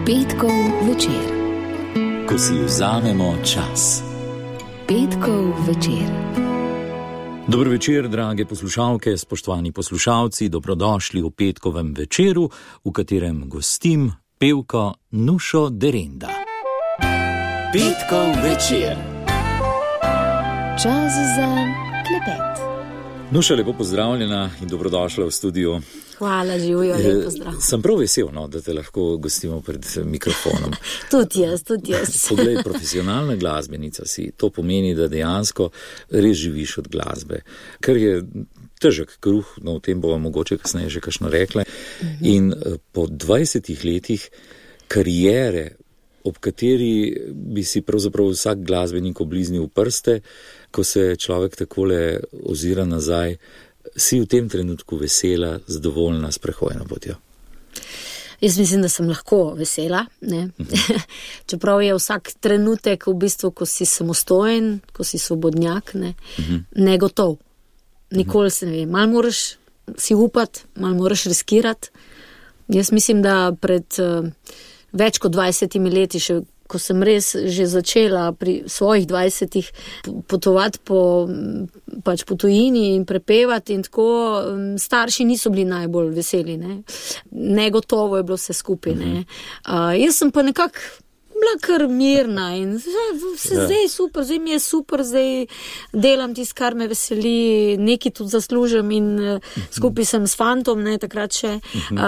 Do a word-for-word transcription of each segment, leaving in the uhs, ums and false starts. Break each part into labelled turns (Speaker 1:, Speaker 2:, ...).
Speaker 1: Petkov večer,
Speaker 2: ko si vzamemo čas.
Speaker 1: Petkov večer.
Speaker 2: Dobro večer, drage poslušalke, spoštovani poslušalci, dobrodošli v petkovem večeru, v katerem gostim pevko Nušo Derenda. Petkov večer.
Speaker 1: Čas za klepet.
Speaker 2: Nuša, lepo pozdravljena in dobrodošla v studiu.
Speaker 3: Hvala, živijo, lepo zdrav.
Speaker 2: Sem prav vesel, no, da te lahko gostimo pred mikrofonom.
Speaker 3: Tudi jaz, tudi jaz.
Speaker 2: Poglej, profesionalna glasbenica si. To pomeni, da dejansko res živiš od glasbe. Kar je težek kruh, no o tem bomo mogoče kasneje že kakšno rekle. Mhm. In po dvajsetih letih kariere, ob kateri bi si pravzaprav vsak glasbenik obliznil prste, ko se človek takole ozira nazaj, si v tem trenutku vesela, zadovoljna s prehojno potjo?
Speaker 3: Jaz mislim, da sem lahko vesela, ne? Uh-huh. Čeprav je vsak trenutek v bistvu, ko si samostojen, ko si svobodnjak, ne? Uh-huh. Negotov. Nikoli se ne ve. Mal moraš si upati, mal moraš riskirati. Jaz mislim, da pred uh, več kot dvajsetimi leti, še ko sem res že začela pri svojih dvajsetih potovati po, pač po tujini in prepevati in tako, starši niso bili najbolj veseli, ne. Negotovo je bilo vse skupaj, ne. Uh, jaz sem pa nekako bila kar mirna in vse ja. Zdaj super, zdaj mi je super, zdaj delam tisto, kar me veseli, nekaj tudi zaslužim in uh, skupaj sem s fantom, ne, takrat še.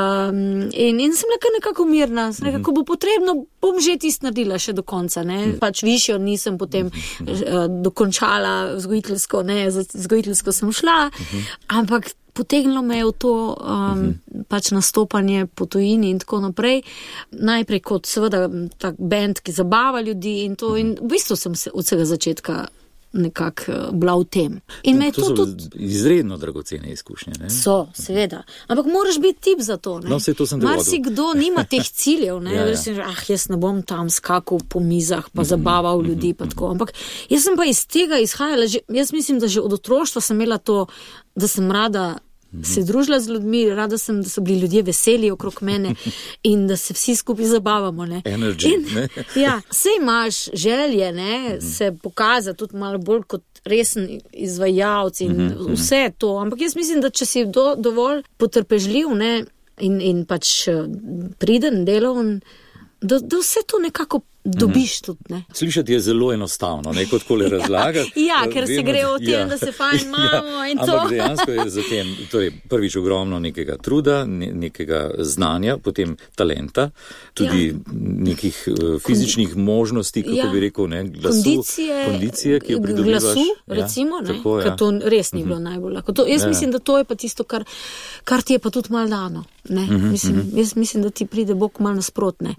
Speaker 3: Um, in, in sem nekako, nekako mirna, nekako bo potrebno, bom že tisto naredila še do konca, ne. Pač višjo nisem potem uh, dokončala vzgojiteljsko, ne, vzgojiteljsko sem šla, ampak potegnilo me je v to um, uh-huh. pač nastopanje po tujini in tako naprej. Najprej kot seveda tak band, ki zabava ljudi in to, uh-huh. in v bistvu sem se od vsega začetka nekako bila v tem. In me
Speaker 2: to
Speaker 3: to
Speaker 2: so
Speaker 3: tudi
Speaker 2: izredno dragocene izkušnje, ne?
Speaker 3: So, seveda. Ampak moraš biti tip za to, ne?
Speaker 2: No, vse to sem te vodil.
Speaker 3: Marsikdo nima teh ciljev, ne? Ja, ja. Sem, ah, jaz ne bom tam skakal po mizah, pa mm-hmm. zabaval ljudi, pa tako. Ampak jaz sem pa iz tega izhajala, že, jaz mislim, da že od otroštva sem imela to, da sem rada se družila z ljudmi, rada sem, da so bili ljudje veseli okrog mene in da se vsi skupaj zabavamo, ne.
Speaker 2: Energy,
Speaker 3: in,
Speaker 2: ne?
Speaker 3: Ja, sej imaš želje, ne, se pokazati tudi malo bolj kot resen izvajalec in vse to, ampak jaz mislim, da če si do, dovolj potrpežljiv, ne, in, in pač priden, deloven, da, da vse to nekako dobiš tudi, ne.
Speaker 2: Slišati je zelo enostavno, ne, kot kole razlagati.
Speaker 3: Ja, ker Vemo, se gre o tem, ja. da se fajn imamo in
Speaker 2: ja,
Speaker 3: to.
Speaker 2: Ampak dejansko je za tem, torej prvič ogromno nekega truda, ne, nekega znanja, potem talenta, tudi ja. nekih uh, fizičnih Kondi- možnosti, kako ja. bi rekel, ne, glasu, kondicije, kondicije ki jo pridobivaš.
Speaker 3: Glasu, recimo, ja, ne, tako, ja. ker to res ni bilo uh-huh. najbolj lahko. To, jaz ja. mislim, da to je pa tisto, kar, kar ti je pa tudi mal dano. Ne, uh-huh, mislim, uh-huh. Jaz mislim, da ti pride Bog mal nasprotne.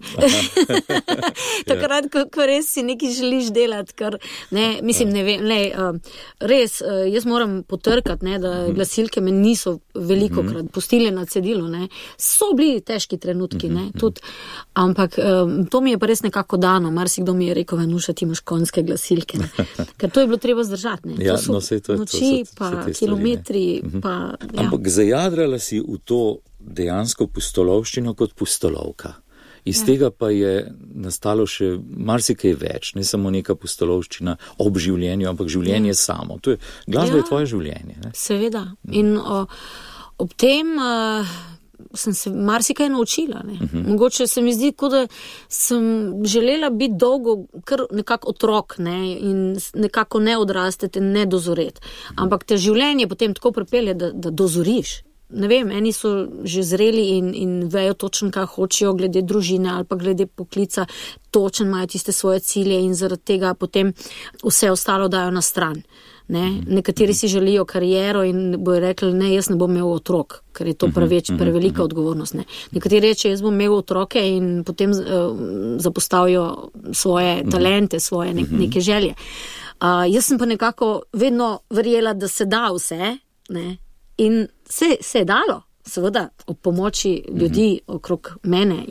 Speaker 3: Takrat, ko, ko res si nekaj želiš delati, ker, ne, mislim, ne vem, ne, uh, res, uh, jaz moram potrkati, ne, da glasilke me niso velikokrat pustile na cedilu, ne, so bili težki trenutki, ne, tudi, ampak um, to mi je pa res nekako dano, marsikdo mi je rekel, Nuša, ti imaš konjske glasilke, ne, ker to je bilo treba zdržati, ne,
Speaker 2: ja,
Speaker 3: to so
Speaker 2: no, sej, to,
Speaker 3: noči,
Speaker 2: to so,
Speaker 3: pa
Speaker 2: stvari,
Speaker 3: kilometri, pa, ja.
Speaker 2: Ampak zajadrala si v to dejansko pustolovščino kot pustolovka. Iz tega pa je nastalo še marsikaj več, ne samo neka pustolovščina ob življenju, ampak življenje ja. samo. To je, glasba ja. je tvoje življenje. Ne?
Speaker 3: Seveda. In o, ob tem uh, sem se marsikaj naučila. Ne? Uh-huh. Mogoče se mi zdi, kot da sem želela biti dolgo kar nekako otrok, ne? In nekako ne odrasteti, ne dozoreti. Ampak te življenje potem tako pripelje, da, da dozoriš. Ne vem, eni so že zreli in, in vejo točno, kaj hočejo glede družine ali pa glede poklica, točno imajo tiste svoje cilje in zaradi tega potem vse ostalo dajo na stran. Ne? Nekateri si želijo kariero in bojo rekli, ne, jaz ne bom imel otrok, ker je to preveč, prevelika odgovornost. Ne? Nekateri reče, jaz bom imel otroke in potem uh, zapostavijo svoje talente, svoje ne, neke želje. Uh, jaz sem pa nekako vedno verjela, da se da vse, ne? In se, se je dalo, seveda, ob pomoči ljudi mm-hmm. okrog mene in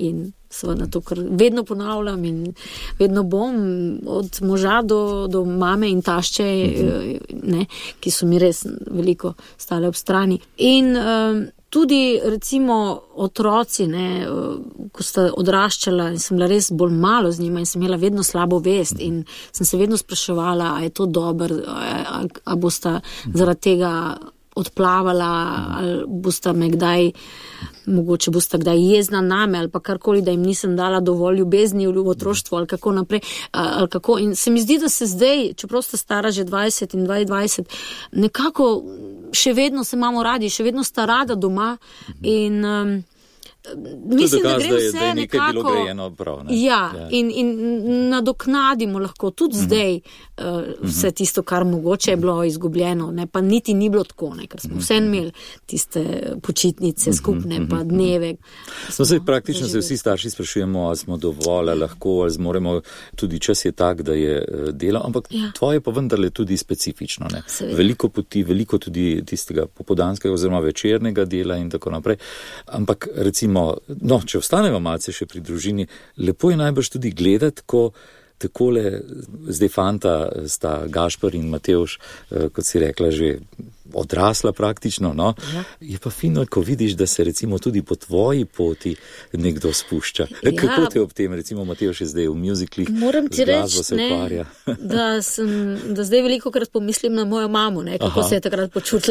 Speaker 3: Seveda to, kar vedno ponavljam in vedno bom, od moža do, do mame in tašče, ne, ki so mi res veliko stale ob strani. In um, tudi recimo otroci, ne, ko sta odraščala in sem bila res bolj malo z njima in sem imela vedno slabo vest in sem se vedno spraševala, a je to dobro, a, a bosta zaradi tega odplavala, ali bosta me kdaj, mogoče bosta kdaj jezna name, ali pa karkoli, da jim nisem dala dovolj ljubezni v otroštvu, ali kako naprej. Ali kako. In se mi zdi, da se zdaj, čeprav sta stara že dvajset in dvaindvajset, nekako še vedno se imamo radi, še vedno sta rada doma in um, mislim,
Speaker 2: dokaz,
Speaker 3: da gre
Speaker 2: da je,
Speaker 3: vse
Speaker 2: da je nekaj
Speaker 3: nekako,
Speaker 2: bilo grejeno prav, ne?
Speaker 3: Ja,
Speaker 2: Ja.
Speaker 3: in, in nadoknadimo lahko tudi mm-hmm. zdaj uh, vse tisto, kar mogoče je bilo izgubljeno, ne, pa niti ni bilo tako, ne, ker smo vse imeli tiste počitnice skupne, pa dneve.
Speaker 2: No, zdaj praktično se vsi starši sprašujemo, ali smo dovolj, ali lahko, ali zmoremo, tudi čas je tak, da je delo, ampak
Speaker 3: Ja.
Speaker 2: tvoje pa vendarle tudi specifično, ne.
Speaker 3: Seveda.
Speaker 2: Veliko poti, veliko tudi tistega popoldanskega oziroma večernega dela in tako naprej, ampak recimo, no, če ostanemo malce še pri družini, lepo je najbrž tudi gledati, ko takole, zdaj fanta sta Gašper in Matevž, kot si rekla, že odrasla praktično, no.
Speaker 3: Ja.
Speaker 2: Je pa fino, ko vidiš, da se recimo tudi po tvoji poti nekdo spušča.
Speaker 3: Ja.
Speaker 2: Kako te ob tem, recimo Matevž je zdaj v muziklih,
Speaker 3: Moram ti
Speaker 2: z glasbo
Speaker 3: reči,
Speaker 2: se
Speaker 3: ne,
Speaker 2: ukvarja.
Speaker 3: da, sem, da zdaj veliko krat pomislim na mojo mamo, ne, kako
Speaker 2: Aha.
Speaker 3: se je takrat počutila.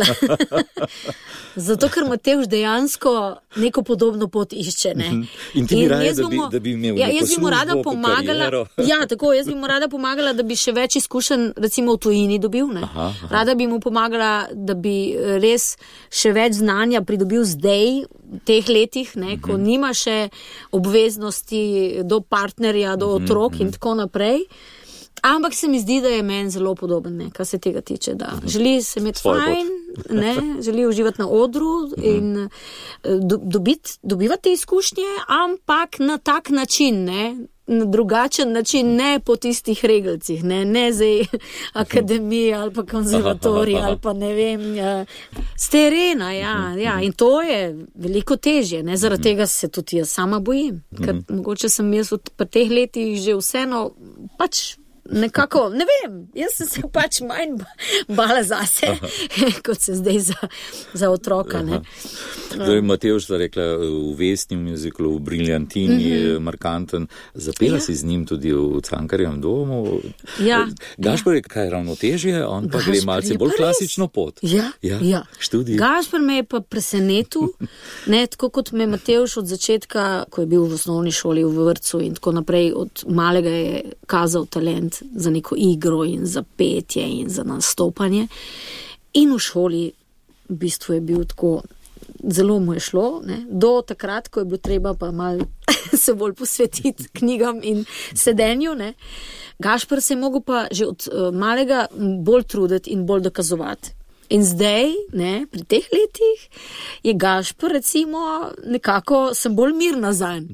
Speaker 3: Zato, ker Matevž dejansko neko podobno pot išče. Ne.
Speaker 2: In ti bi raje,
Speaker 3: jaz
Speaker 2: da bi-
Speaker 3: mu-
Speaker 2: da bi imel
Speaker 3: ja,
Speaker 2: neko
Speaker 3: jaz bi mu rada
Speaker 2: službo,
Speaker 3: pomagala,
Speaker 2: kariero.
Speaker 3: ja, tako, jaz bi mu rada pomagala, da bi še več izkušenj recimo v tujini dobil. Ne.
Speaker 2: Aha, aha.
Speaker 3: Rada bi mu pomagala, da bi res še več znanja pridobil zdaj, v teh letih, ne, ko nima še obveznosti do partnerja, do otrok in tako naprej. Ampak se mi zdi, da je meni zelo podoben, ne, kar se tega tiče, da želi se imeti
Speaker 2: Svojo pot.
Speaker 3: fajn, ne, želi uživati na odru in eh, do, dobiti, dobivati izkušnje, ampak na tak način, ne, na drugačen način, ne po tistih regalcih, ne, ne zdaj akademija ali pa konzervatorij ali pa ne vem, ja, z terena, ja, ja, in to je veliko težje, ne, zaradi tega se tudi jaz sama bojim, ker mogoče sem jaz v pri teh letih že vseeno pač nekako, ne vem, jaz sem se pač manj bala zase, kot se zdaj za, za otroka, ne.
Speaker 2: Zdaj, Matevž sta rekla v Vesni muziklu, v Briljantini, mm-hmm. markanten, zapela
Speaker 3: Ja.
Speaker 2: si z njim tudi v Cankarjevem domu.
Speaker 3: Ja.
Speaker 2: Gašper je kaj ravnotežje, on pa gre
Speaker 3: Gašper
Speaker 2: malce
Speaker 3: je pa
Speaker 2: bolj
Speaker 3: res.
Speaker 2: klasično pot.
Speaker 3: Ja,
Speaker 2: ja.
Speaker 3: ja.
Speaker 2: Študij.
Speaker 3: Gašper me je pa presenetil, ne, tako kot me Matevž od začetka, ko je bil v osnovni šoli, v vrtcu in tako naprej, od malega je kazal talent za neko igro in za petje in za nastopanje. In v šoli v bistvu je bil tako, zelo mu je šlo, ne, do takrat, ko je bilo treba pa malo se bolj posvetiti knjigam in sedenju, ne. Gašper se je mogel pa že od uh, malega bolj truditi in bolj dokazovati. In zdaj, ne, pri teh letih je Gašper recimo nekako, sem bolj mirna zanj.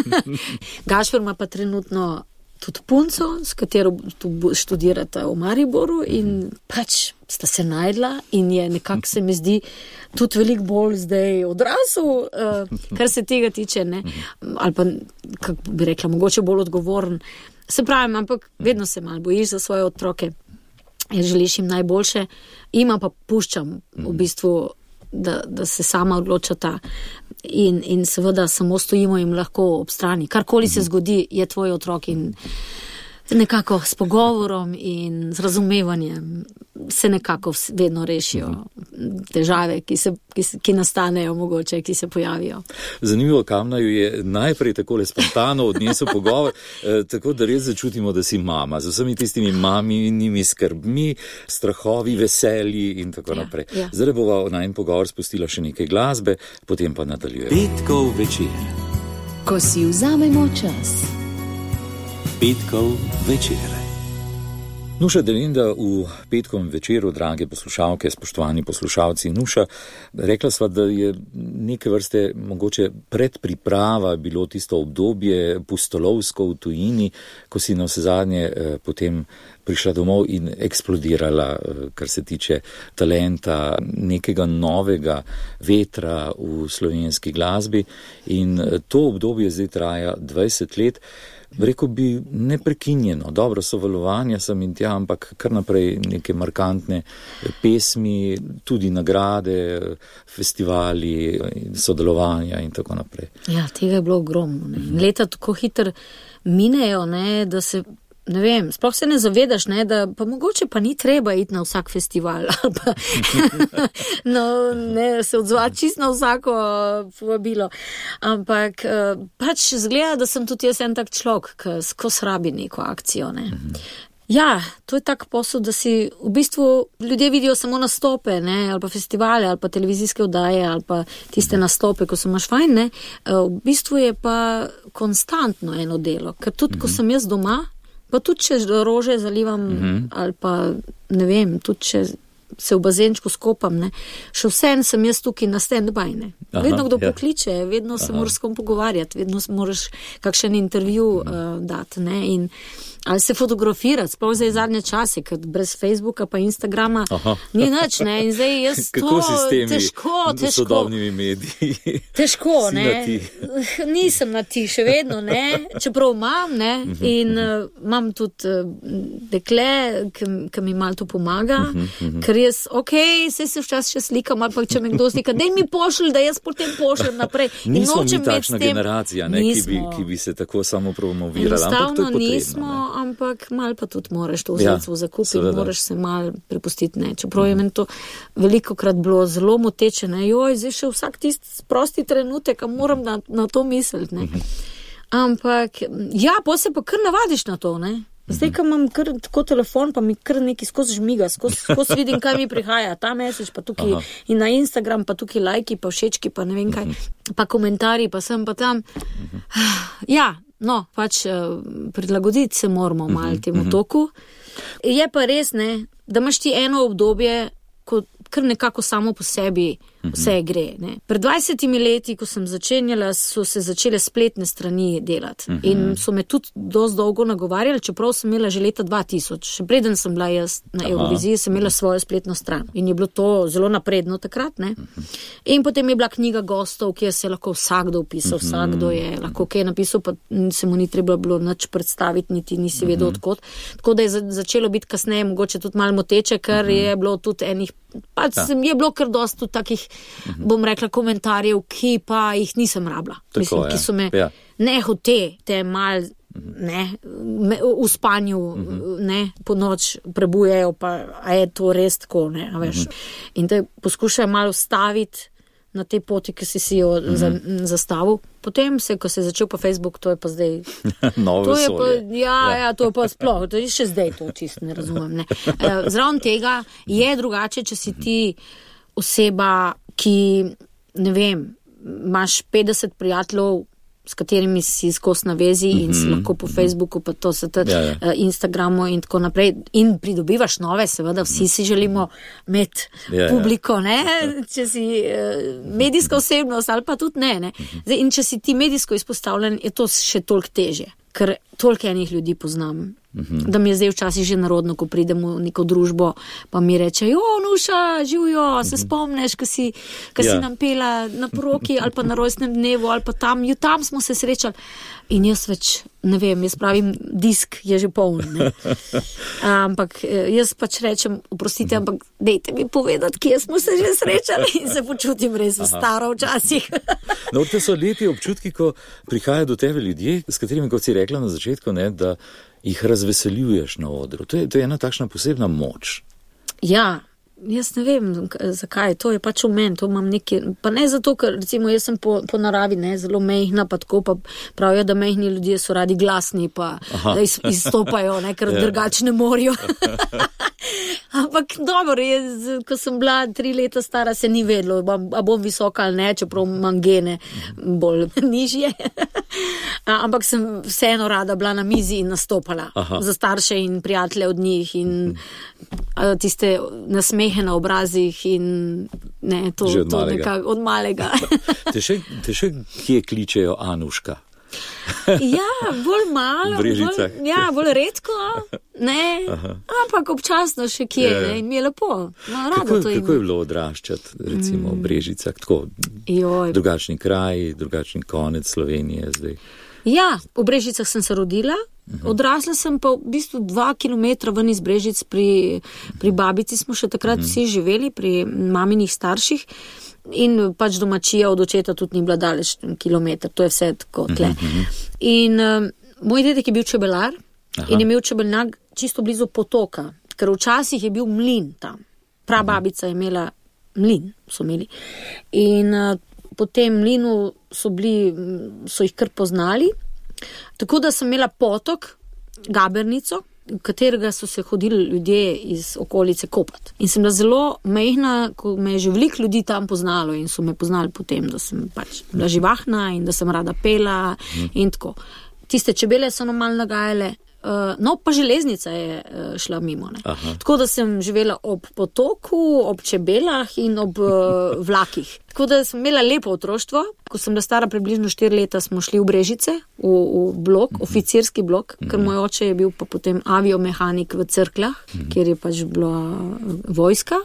Speaker 3: Gašper ima pa trenutno tudi punco, s katero tu študirata v Mariboru in pač sta se najdla in je nekako se mi zdi tudi veliko bolj zdaj odrasel, uh, kar se tega tiče, ne, ali pa, kako bi rekla, mogoče bolj odgovoren. Se pravim, ampak vedno se malo bojiš za svoje otroke, jer želiš jim najboljše, ima pa puščam v bistvu, da, da se sama odločata in, in seveda samo stojimo jim lahko ob strani. Karkoli se zgodi, je tvoj otrok in nekako s pogovorom in z razumevanjem se nekako vedno rešijo težave, ki, se, ki, se, ki nastanejo mogoče, ki se pojavijo.
Speaker 2: Zanimivo, Kamnaju je najprej takole spontano odnesel pogovor, eh, tako da res začutimo, da si mama, z vsemi tistimi maminimi skrbmi, strahovi, veselji in tako
Speaker 3: Ja,
Speaker 2: naprej.
Speaker 3: ja.
Speaker 2: Zdaj bova na en pogovor spustila še nekaj glasbe, potem pa nadaljujemo.
Speaker 4: Petkov večer.
Speaker 1: Ko si vzamemo čas.
Speaker 4: Petkov večer.
Speaker 2: Nuša Delinda v petkovem večeru, drage poslušalke, spoštovani poslušalci. Nuša, rekla sva, da je neke vrste mogoče predpriprava bilo tisto obdobje pustolovsko v tujini, ko si na vse zadnje eh, potem prišla domov in eksplodirala, kar se tiče talenta, nekega novega vetra v slovenski glasbi. In to obdobje zdaj traja dvajset let. Rekel bi neprekinjeno, dobro sovalovanja sem in tja, ampak kar naprej neke markantne pesmi, tudi nagrade, festivali, sodelovanja in tako naprej.
Speaker 3: Ja, tega je bilo ogromno. Ne? Leta tako hitro minejo, ne, da se, ne vem, sploh se ne zavedaš, ne, da pa mogoče pa ni treba iti na vsak festival ali pa no, ne, se odzvati čist na vsako povabilo. Ampak pač zgleda, da sem tudi jaz en tak človek, ki skozi rabi neko akcijo. Ne. Ja, to je tak posel, da si v bistvu ljudje vidijo samo nastope, ne, ali pa festivale, ali pa televizijske oddaje, ali pa tiste nastope, ko se imaš fajn, ne. V bistvu je pa konstantno eno delo, ker tudi, ko sem jaz doma, pa tudi, če rože zalivam, mm-hmm. ali pa, ne vem, tudi, če se v bazenčku skopam, ne, še vsem sem jaz tukaj na stand-by, ne. Aha, vedno kdo ja. pokliče, vedno se Aha. moraš s kom pogovarjati, vedno moraš kakšen intervju mm-hmm. uh, dati, ne, in ali se fotografirati, sploh zdaj zadnje čase, ker brez Facebooka pa Instagrama Aha. ni nič, ne, in zdaj jaz to
Speaker 2: Kako si s temi
Speaker 3: težko, težko,
Speaker 2: sodobnimi mediji?
Speaker 3: Težko, ne,
Speaker 2: na ti.
Speaker 3: Nisem na ti še vedno, ne, čeprav imam, ne, in uh, imam tudi uh, dekle, ki mi malo to pomaga, ker jaz, okej, okay, se včasih še slikam, ali pa če me kdo slika, daj mi pošlj, da jaz potem pošljem naprej.
Speaker 2: Nismo mi takšna generacija, ne, ki bi, ki bi se tako samo promovirala, ampak to je potrebno.
Speaker 3: Nismo, ne. Ampak mal pa tudi moraš to vzeti v zakup in moraš se mal prepustiti, ne. Čeprav je meni to veliko krat bilo zelo moteče, ne, joj, zdaj še vsak tisti prosti trenutek, a moram na, na to misliti, ne. Ampak, ja, pa se pa kar navadiš na to, ne. Zdaj, ko imam kar tako telefon, pa mi kar neki skozi žmiga, skozi, skozi vidim, kaj mi prihaja, ta message, pa tukaj Aha. in na Instagram, pa tukaj lajki, pa všečki, pa ne vem kaj, pa komentarji, pa sem pa tam. Ja, no, pač prilagoditi se moramo malo temu toku. Je pa res, ne, da imaš ti eno obdobje, ko kar nekako samo po sebi vse gre. Ne. Pred dvajsetimi leti, ko sem začenjala, so se začele spletne strani delati. Uh-huh. In so me tudi dosti dolgo nagovarjali, čeprav sem imela že leta dva tisoč. Še preden sem bila jaz na Euroviziji, sem imela svojo spletno stran. In je bilo to zelo napredno takrat. Ne. Uh-huh. In potem je bila knjiga gostov, kjer se je lahko vsakdo upisal, uh-huh. vsakdo je lahko kaj napisal, pa se mu ni treba bilo nič predstaviti, niti nisi vedel uh-huh. odkot. Tako da je začelo biti kasneje mogoče tudi malo moteče, ker uh-huh. je bilo tudi enih, pa ja. je bilo kar dosti tudi takih, uh-huh. bom rekla, komentarjev, ki pa jih nisem rabila. Tako, Mislim, ja. ki so me ja. nehote, te mal, ne, me, v spanju, uh-huh. ne, po noč prebujajo, pa a je to res tako, ne, a veš. Uh-huh. In te poskušajo malo staviti na tej poti, ki si si jo uh-huh. za, zastavil. Potem se, ko se je začel pa Facebook, to je pa zdaj...
Speaker 2: Novo
Speaker 3: to je pa,
Speaker 2: vesolje.
Speaker 3: ja, ja, to je pa sploh, to je še zdaj to čist, ne razumem, ne. Zraven tega je drugače, če si ti oseba, ki, ne vem, imaš petdeset prijateljev, s katerimi si skozi na vezi in si lahko po Facebooku, pa to se tudi ja, ja. Instagramu in tako naprej. In pridobivaš nove, seveda, vsi si želimo imeti ja, publiko, ne, če si medijska osebnost ali pa tudi ne, ne. Zdaj, in če si ti medijsko izpostavljen, je to še toliko težje, ker toliko enih ljudi poznam. Mm-hmm. Da mi je zdaj včasih že narodno, ko pridem v neko družbo, pa mi reče, jo, Nuša, živijo, se mm-hmm. spomneš, ko si, ko yeah. si nam pela na poroki ali pa na rojstnem dnevu ali pa tam, jo, tam smo se srečali. In jaz več, ne vem, jaz pravim, disk je že poln, ne. Ampak jaz pač rečem, oprostite, ampak dejte mi povedati, kje smo se že srečali in se počutim res staro včasih.
Speaker 2: No, te so lepi občutki, ko prihajajo do tebe ljudje, s katerimi, kot si rekla na začetku, ne, da jih razveseljuješ na odru. To je, to je ena takšna posebna moč.
Speaker 3: Ja, jaz ne vem, zakaj, to je pač v meni, to imam neki, pa ne zato, ker recimo jaz sem po, po naravi, ne, zelo mehna, pa tako, pa pravijo, da mehni ljudje so radi glasni, pa Aha. da iz, izstopajo, ne, ker drugače ne morijo. Ampak dobro, jaz, ko sem bila tri leta stara, se ni vedlo, a bom visoka ali ne, čeprav imam gene bolj nižje. Ampak sem vseeno rada bila na mizi in nastopala Aha. za starše in prijatelje od njih in tiste nasmehe na obrazih in ne, to, to nekako od malega.
Speaker 2: te, še, te še kje kličejo Anuška?
Speaker 3: Ja, bolj malo, bolj, ja, bolj redko, ne, ampak občasno še kje,
Speaker 2: Ja.
Speaker 3: ne, in mi je lepo. No, rada
Speaker 2: Kako,
Speaker 3: to
Speaker 2: kako je
Speaker 3: imam.
Speaker 2: bilo odraščati, recimo, v Brežicah, tako
Speaker 3: Joj.
Speaker 2: drugačni kraj, drugačni konec Slovenije zdaj?
Speaker 3: Ja, v Brežicah sem se rodila, odrasla sem pa v bistvu dva kilometra ven iz Brežic, pri, pri babici smo še takrat vsi živeli, pri maminih starših in pač domačija od očeta tudi ni bila daleč kilometr, to je vse tako tle. In um, moj dedek je bil čebelar
Speaker 2: Aha.
Speaker 3: in je imel čebelnjak čisto blizu potoka, ker včasih je bil mlin tam. Prababica je imela mlin, so imeli. In uh, po tem mlinu so bili, so jih kar poznali. Tako da sem imela potok, Gabernico, v katerega so se hodili ljudje iz okolice kopati. In sem bila zelo mejhna, ko me je že veliko ljudi tam poznalo in so me poznali potem, da sem pač bila živahna in da sem rada pela mm. in tako. Tiste čebele so nam malo nagajale, uh, no pa železnica je uh, šla mimo. Ne. Tako da sem živela ob potoku, ob čebelah in ob uh, vlakih. Tako da sem imela lepo otroštvo. Ko sem bila stara približno štiri leta, smo šli v Brežice, v, v blok, mm-hmm. oficirski blok, ker moj oče je bil pa potem aviomehanik v Cerkljah, mm-hmm. kjer je pač bila vojska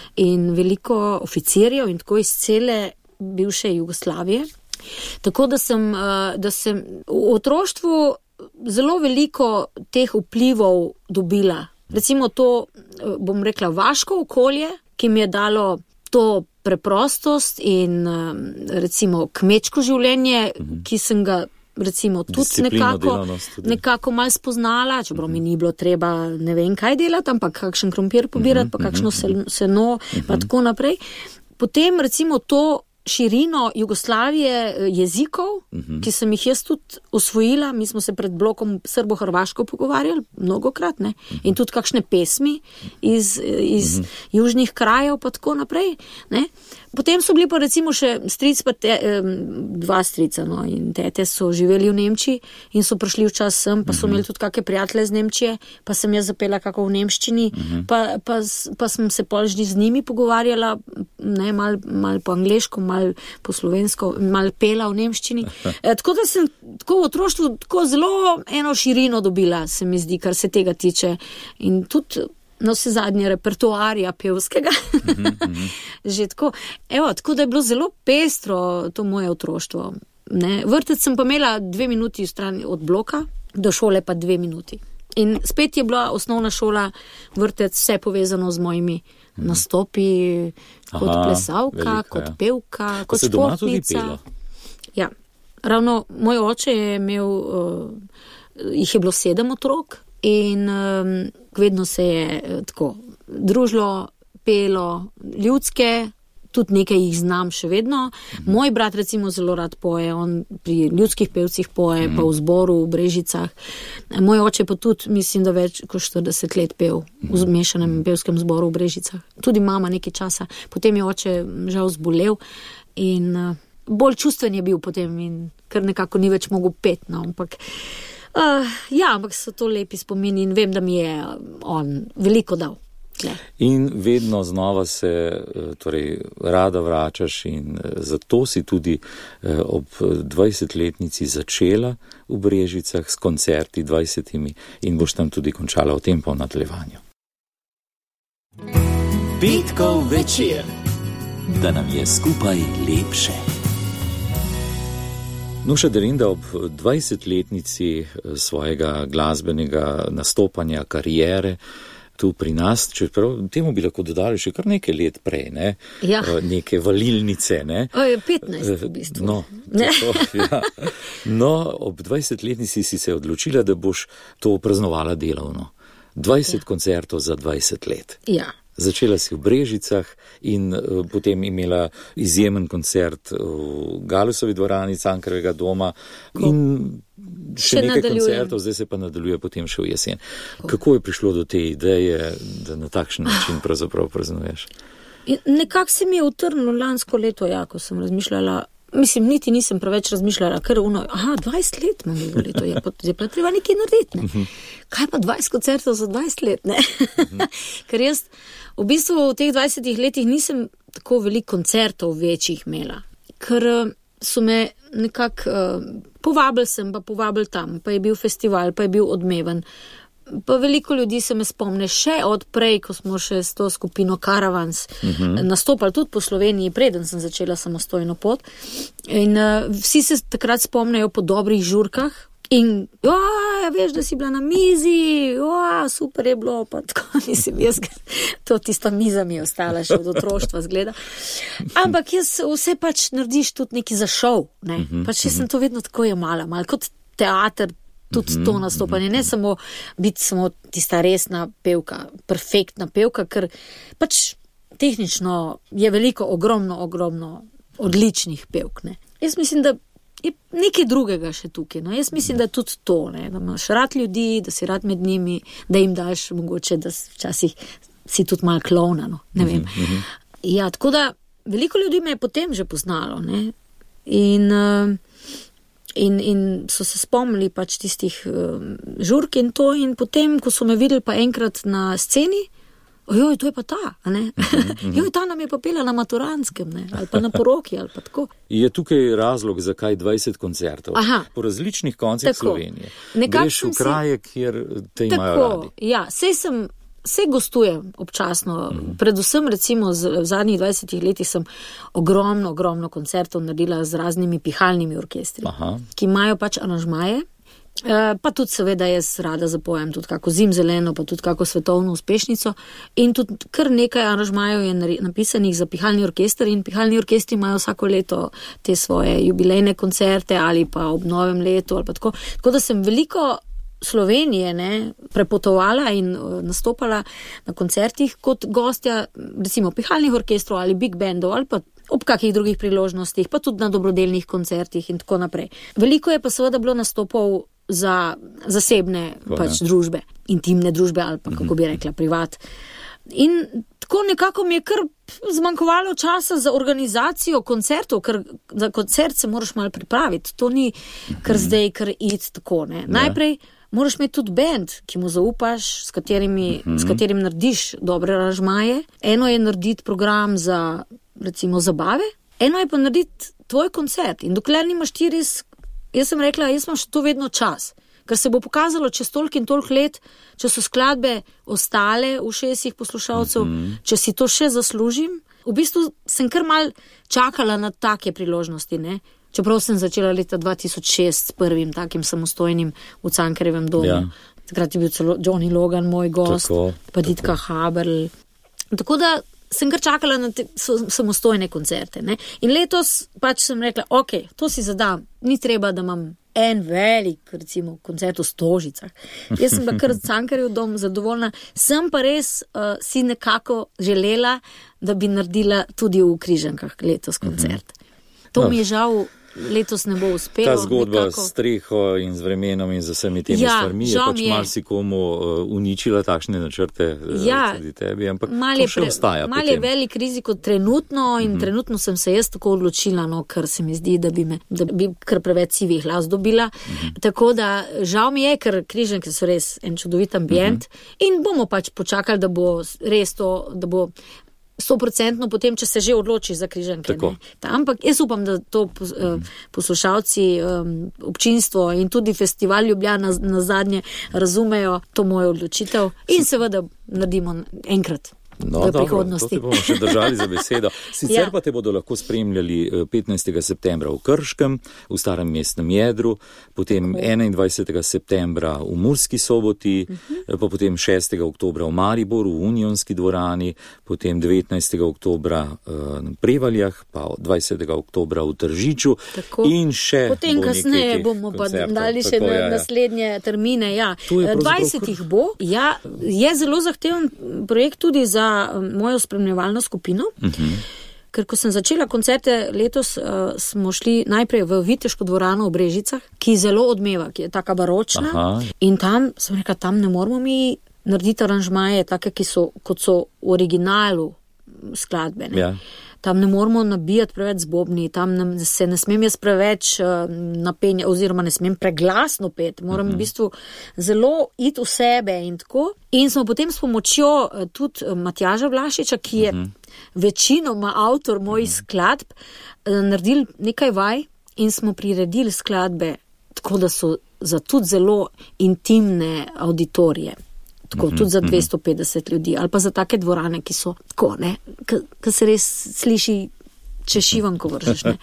Speaker 3: in veliko oficirjev in tako iz cele bivše Jugoslavije. Tako da sem, da sem v otroštvu zelo veliko teh vplivov dobila. Recimo to, bom rekla, vaško okolje, ki mi je dalo to preprostost in recimo kmečko življenje, mm-hmm. ki sem ga recimo tudi nekako, tudi nekako mal spoznala, čeprav mm-hmm. mi ni bilo treba ne vem kaj delati, ampak kakšen krompir pobirati, mm-hmm. pa kakšno seno, mm-hmm. pa tako naprej. Potem recimo to širino Jugoslavije jezikov, uh-huh. ki sem jih jaz tudi osvojila, mi smo se pred blokom srbo-hrvaško pogovarjali, mnogokrat, ne, uh-huh. in tudi kakšne pesmi iz, iz uh-huh. južnih krajev, pa tako naprej, ne. Potem so bili pa recimo še stric, pa te, dva strica, no, in tete so živeli v Nemčiji in so prišli včas sem, pa so uh-huh. imeli tudi kakšne prijatelje z Nemčije, pa sem jaz zapela kako v nemščini, uh-huh. pa, pa, pa sem se pol že z njimi pogovarjala, ne, mal, mal po angleško, mal po slovensko, mal pela v nemščini. E, tako da sem tako v otroštvu tako zelo eno širino dobila, se mi zdi, kar se tega tiče. In tudi na vse zadnje repertoarja pevskega. Mm-hmm. Že tako. Evo, tako da je bilo zelo pestro to moje otroštvo. Ne? Vrtec sem pa imela dve minuti v strani od bloka, do šole pa dve minuti. In spet je bila osnovna šola, vrtec, vse povezano z mojimi nastopi, kot Aha, plesalka, velika, kot pevka,
Speaker 2: ko
Speaker 3: kot športnica. Ja, ravno moj oče je imel, uh, jih je bilo sedem otrok in um, vedno se je uh, tako družilo, pelo, ljudske, tudi nekaj jih znam še vedno. Mm-hmm. Moj brat recimo zelo rad poje, on pri ljudskih pevcih poje, mm-hmm. pa v zboru v Brežicah. Moj oče pa tudi, mislim, da več kot štirideset let pel v zmešanem pevskem zboru v Brežicah. Tudi mama nekaj časa. Potem je oče žal zbolel in uh, bolj čustven je bil potem in kar nekako ni več mogel pet, no, ampak uh, ja, ampak so to lepi spomini in vem, da mi je on veliko dal.
Speaker 2: In vedno znova se torej, rada vračaš in zato si tudi ob dvajsetletnici začela v Brežicah s koncerti dvajsetimi in boš tam tudi končala o tem po nadaljevanju.
Speaker 4: Petkov večer, da nam je skupaj lepše.
Speaker 2: Nuša Derinda ob dvajsetletnici svojega glasbenega nastopanja, kariere, tu pri nas, čeprav temu bi lahko dodali še kar nekaj let prej, ne?
Speaker 3: Ja.
Speaker 2: Neke valilnice, ne?
Speaker 3: O, je petnajst v bistvu.
Speaker 2: No, tako, ja. No, ob dvajsetletnici si se odločila, da boš to praznovala delovno. dvajset ja. koncertov za dvajset let.
Speaker 3: Ja.
Speaker 2: Začela si v Brežicah in uh, potem imela izjemen koncert v Galusovi dvorani Cankarjevega doma Ko? in še, še nekaj nadaljujem. koncertov, zdaj se pa nadaljuje potem še v jesen. Ko? Kako je prišlo do te ideje, da na takšen način pravzaprav praznuješ?
Speaker 3: Nekako se mi je utrnilo lansko leto, ja, ko sem razmišljala, mislim, niti nisem preveč razmišljala, ker uno, aha, dvajset let imam bilo leto, je pa, je pa treba nekaj narediti, ne? Kaj pa dvajset koncertov za dvajset let, ne? Ker jaz v bistvu v teh dvajsetih letih nisem tako veliko koncertov večjih imela, ker so me nekako uh, povabili sem, pa povabili tam, pa je bil festival, pa je bil odmeven. pa veliko ljudi se me spomne še od prej, ko smo še s to skupino Caravans uh-huh. nastopali tudi po Sloveniji, preden sem začela samostojno pot. In uh, vsi se takrat spomnejo po dobrih žurkah in ja, veš, da si bila na mizi, ja, super je bilo, pa tako nisem jaz, to tista miza mi je ostala še od otroštva zgleda. Ampak jaz vse pač narediš tudi neki za šov, ne? Uh-huh. Pač jaz sem to vedno tako jemala, malo kot teater, tudi to nastopanje, ne samo biti samo tista resna pevka, perfektna pevka, ker pač tehnično je veliko, ogromno, ogromno odličnih pevk, ne. Jaz mislim, da je nekaj drugega še tukaj, no. Jaz mislim, da je tudi to, ne, da imaš rad ljudi, da si rad med njimi, da jim daš mogoče, da včasih si tudi malo klovna, no, ne vem. Mm-hmm. Ja, tako da veliko ljudi me je potem že poznalo, ne, in... Uh, In, in so se spomnili pač tistih um, žurk in to, in potem, ko so me videli pa enkrat na sceni, ojoj, to je pa ta, a ne? Mm-hmm. Joj, ta nam je pa pela na Maturanskem, ne? Ali pa na poroki, ali pa tako.
Speaker 2: Je tukaj razlog, zakaj dvajset koncertov? Aha. Po različnih koncih Slovenije.
Speaker 3: Nekak
Speaker 2: greš v kraje, si... kjer te imajo
Speaker 3: tako,
Speaker 2: radi.
Speaker 3: Ja, sej sem, sej gostujem občasno, mm-hmm. predvsem recimo z, v zadnjih dvajsetih letih sem ogromno, ogromno koncertov naredila z raznimi pihalnimi orkestri, Aha. ki imajo pač aranžmaje, e, pa tudi seveda jaz rada zapojem tudi kako Zimzeleno, pa tudi kako svetovno uspešnico in tudi kar nekaj aranžmajev je napisanih za pihalni orkester in pihalni orkestri imajo vsako leto te svoje jubilejne koncerte ali pa ob novem letu ali pa tako, tako da sem veliko Slovenije, ne, prepotovala in uh, nastopala na koncertih kot gostja, recimo pihalnih orkestrov ali big bandov ali pa ob kakih drugih priložnostih, pa tudi na dobrodelnih koncertih in tako naprej. Veliko je pa seveda bilo nastopov za zasebne Ko, pač ne. družbe, intimne družbe ali pa, kako bi rekla, privat. In tako nekako mi je kar zmanjkovalo časa za organizacijo koncertov, ker za koncert se moraš malo pripraviti. To ni kar zdaj, kar iti tako, ne. Najprej moraš imeti tudi band, ki mu zaupaš, s, katerimi, mm-hmm. s katerim narediš dobre aranžmaje. Eno je narediti program za, recimo, zabave, eno je pa narediti tvoj koncert. In dokler nimaš ti res, jaz sem rekla, jaz imam še to vedno čas, ker se bo pokazalo čez toliko in toliko let, če so skladbe ostale v šestih poslušalcev, mm-hmm. če si to še zaslužim. V bistvu sem kar mal čakala na take priložnosti, ne. Čeprav sem začela leta dva tisoč šest s prvim takim samostojnim v Cankarjevem domu. Ja. Takrat je bil celo Johnny Logan, moj gost, tako, pa Ditka Haberl. Tako da sem kar čakala na te samostojne koncerte, ne. In letos pač sem rekla, ok, to si zadam, ni treba, da imam en velik, recimo, koncert v Stožicah. Jaz sem bila kar Cankarjev dom zadovoljna, sem pa res uh, si nekako želela, da bi naredila tudi v Križankah letos koncert. Mm-hmm. To no. mi je žal letos ne bo uspelo.
Speaker 2: Ta zgodba
Speaker 3: nekako.
Speaker 2: S streho in z vremenom in z vsemi temi
Speaker 3: ja,
Speaker 2: stvarmi je pač marsikomu uh, uničila takšne načrte
Speaker 3: ja,
Speaker 2: tudi tebi, ampak
Speaker 3: to
Speaker 2: še ostaja.
Speaker 3: Mal je velik rizik od trenutno in mm-hmm. trenutno sem se jaz tako odločila, no, ker se mi zdi, da bi me, da bi kar preveč sivih las dobila. Mm-hmm. Tako da žal mi je, ker Križanke so res en čudovit ambient mm-hmm. in bomo pač počakali, da bo res to, da bo stoprocentno potem, če se že odločiš za Križanke. Ampak jaz upam, da to poslušalci, občinstvo in tudi festival Ljubljana na zadnje razumejo to mojo odločitev in seveda naredimo enkrat.
Speaker 2: No, dobro, to te bomo še držali za besedo. Sicer ja. pa te bodo lahko spremljali petnajstega septembra v Krškem, v starem mestnem jedru, potem enaindvajsetega septembra v Murski Soboti, uh-huh. pa potem šestega oktobra v Mariboru, v Unionski dvorani, potem devetnajstega oktobra v Prevaljah, pa dvajsetega oktobra v Tržiču. Tako. In še
Speaker 3: potem kasneje bomo pa dali še na, ja, ja. naslednje termine. Ja. dvajsetih bo. Ja, je zelo zahteven projekt tudi za mojo spremljevalno skupino, uh-huh. ker ko sem začela koncerte letos, uh, smo šli najprej v Viteško dvorano v Brežicah, ki zelo odmeva, ki je taka baročna. Aha. In tam, sem rekla, tam ne moramo mi narediti aranžmaje, take, ki so, kot so v originalu skladbe. Ne? Ja. Tam ne moramo nabijati preveč z bobni, tam ne, se ne smem jaz preveč uh, napenjati, oziroma ne smem preglasno peti, moram uh-huh. v bistvu zelo iti v sebe in tako. In smo potem s pomočjo uh, tudi Matjaža Vlašiča, ki je uh-huh. večinoma avtor mojih uh-huh. skladb, uh, naredili nekaj vaj in smo priredili skladbe tako, da so za tudi zelo intimne auditorije. Tako,
Speaker 2: mm-hmm.
Speaker 3: tudi za dvesto petdeset ljudi. Ali pa za take dvorane, ki so tako, ne, ki se res sliši, če šivam, ko vržeš, ne.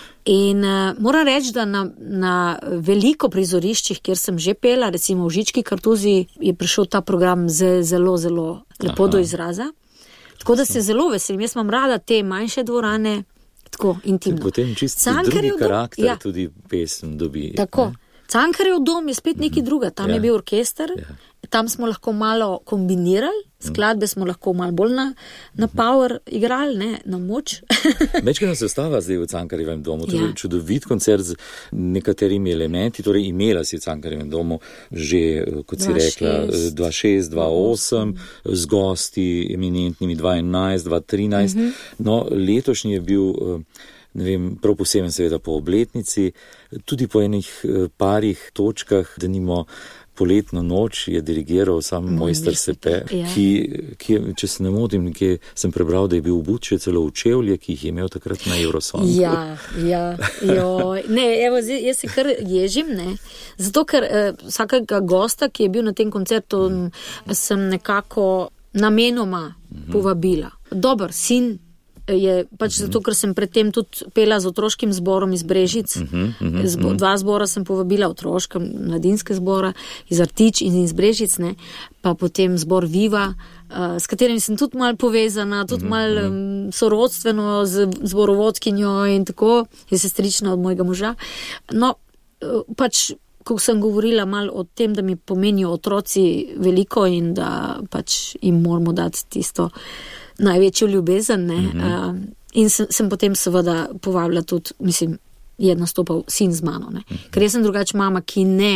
Speaker 3: In uh, moram reči, da na, na veliko prizoriščih, kjer sem že pela, recimo v Žički Kartuzi, je prišel ta program z, zelo, zelo lepo Aha. do izraza. Tako da se zelo veselim. Jaz imam rada te manjše dvorane, tako intimno.
Speaker 2: Potem čisto drugi karakter ja. tudi pesem dobi.
Speaker 3: Tako.
Speaker 2: Ne?
Speaker 3: Cankarjev dom je spet nekaj druga. Tam ja. je bil orkester, ja. tam smo lahko malo kombinirali, skladbe smo lahko malo bolj na, na power igrali, ne, na moč.
Speaker 2: Mečkena sestava zdaj v Cankarjevem domu, to je ja. čudovit koncert z nekaterimi elementi, torej imela si v Cankarjevem domu že, kot si rekla, dva šest, dva osem, z gosti eminentnimi dva enajst, dva trinajst, mm-hmm. no letošnji je bil, ne vem, prav poseben seveda po obletnici, tudi po enih parih točkah, da nimo Poletno noč je dirigiral sam no, mojster Sepe, ja. ki, ki, če se ne motim, nekje sem prebral, da je bil obut še celo v čevlje, ki jih je imel takrat na Eurosongu.
Speaker 3: Ja, ja, joj. Ne, evo, jaz se kar ježim, ne, zato ker eh, vsakega gosta, ki je bil na tem koncertu, mm. sem nekako namenoma mm-hmm. povabila. Dober, sin je pač mm-hmm. zato, ker sem predtem tudi pela z otroškim zborom iz Brežic. Mm-hmm. Zbo, dva zbora sem povabila, otroška, mladinske zbora, iz Artič in iz Brežic, ne, pa potem zbor Viva, uh, s katerim sem tudi mal povezana, tudi mm-hmm. mal um, sorodstveno z zborovodkinjo in tako, je sestrična od mojega moža. No, uh, pač, ko sem govorila mal o tem, da mi pomenijo otroci veliko in da pač jim moramo dati tisto največjo ljubezen, ne, mm-hmm. uh, in sem, sem potem seveda povabila tudi, mislim, je nastopal sin z mano, ne, mm-hmm. ker jaz sem drugač mama, ki ne,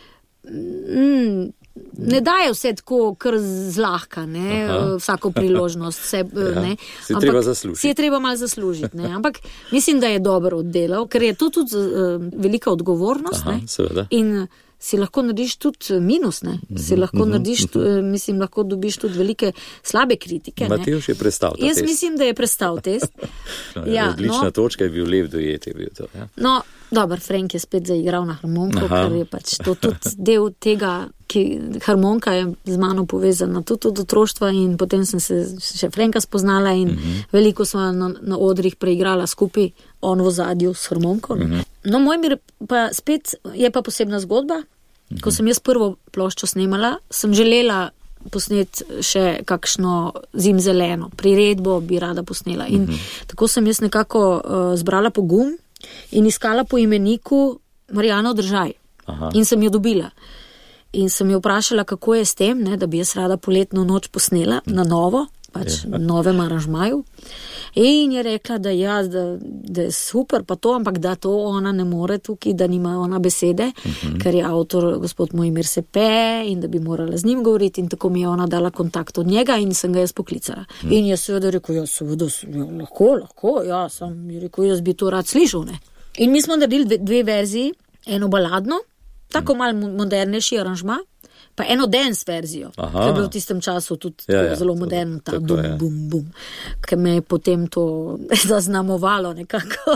Speaker 3: mm, ne daje vse tako kar zlahka, ne, Aha. vsako priložnost, vse, ja, ne.
Speaker 2: Si je treba zaslužiti.
Speaker 3: Si je treba malo zaslužiti, ne, ampak mislim, da je dobro oddelal, ker je to tudi uh, velika odgovornost,
Speaker 2: Aha,
Speaker 3: ne,
Speaker 2: seveda.
Speaker 3: In si lahko narediš tudi minus, ne? Si lahko mm-hmm. narediš, mislim, lahko dobiš tudi velike slabe kritike.
Speaker 2: Matevž je prestal ta
Speaker 3: Jaz
Speaker 2: test.
Speaker 3: mislim, da je prestal test.
Speaker 2: ja, Odlična no, točka je bil lep dojet, je bil to. Ja.
Speaker 3: No, dober, Frank je spet zaigral na harmonko, Aha. ker je pač to tudi del tega, ki harmonka je z mano povezana tudi od otroštva in potem sem se še Franka spoznala in mm-hmm. veliko smo na, na odrih preigrala skupaj, on v zadju s harmonko. Mm-hmm. No, moj mir pa spet je pa posebna zgodba. Mm-hmm. Ko sem jaz prvo ploščo snemala, sem želela posneti še kakšno zimzeleno, priredbo bi rada posnela. In mm-hmm. tako sem jaz nekako uh, zbrala pogum in iskala po imeniku Marijano Držaj. Aha. In sem jo dobila. In sem jo vprašala, kako je s tem, ne, da bi jaz rada Poletno noč posnela na novo, pač ja. novem aranžmaju. In je rekla, da ja, da, da je super pa to, ampak da to ona ne more tukaj, da nima ona besede, uh-huh. ker je avtor gospod Mojmir Sepe in da bi morala z njim govoriti in tako mi je ona dala kontakt od njega in sem ga jaz poklicala. Uh-huh. In jaz seveda rekel, ja, seveda, ja, lahko, lahko, ja, sem rekel, jaz bi to rad slišal, ne. In mi smo naredili dve, dve verziji, eno baladno, tako uh-huh. malo modernejši aranžma, pa eno dance verzijo, ki je bilo v tistem času tudi ja, ja, zelo moderno, ta bum, je. bum, bum, ki me je potem to zaznamovalo nekako.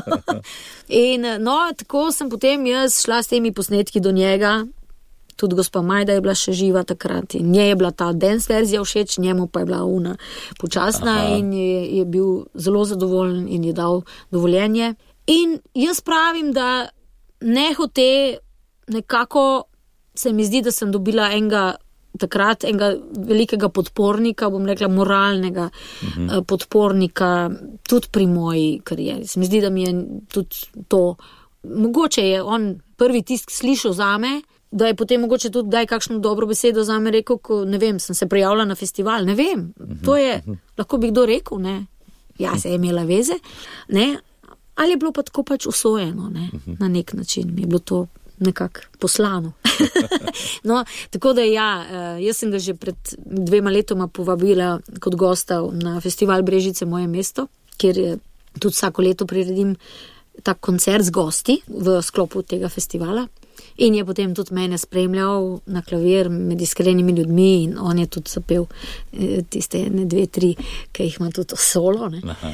Speaker 3: In no, tako sem potem jaz šla s temi posnetki do njega, tudi gospa Majda je bila še živa takrat in nje je bila ta dance verzija všeč, njemu pa je bila una počasna Aha. in je, je bil zelo zadovoljen in je dal dovoljenje. In jaz pravim, da nehote nekako se mi zdi, da sem dobila enega takrat, enega velikega podpornika, bom rekla moralnega uh-huh. podpornika tudi pri moji karieri. Se mi zdi, da mi je tudi to, mogoče je on prvi tisk slišal zame, da je potem mogoče tudi daj kakšno dobro besedo zame rekel, ko, ne vem, sem se prijavila na festival, ne vem, uh-huh. to je, lahko bi kdo rekel, ne, ja, se je imela veze, ne, ali je bilo pa tako pač usvojeno, ne, uh-huh. na nek način, mi je bilo to nekako poslano. No, tako da ja, jaz sem ga že pred dvema letoma povabila kot gosta na festival Brežice, moje mesto, kjer je tudi vsako leto priredim tak koncert z gosti v sklopu tega festivala. In je potem tudi mene spremljal na klavir med iskrenimi ljudmi in on je tudi zapel tiste ne dve, tri, ki jih ima tudi solo. Ne?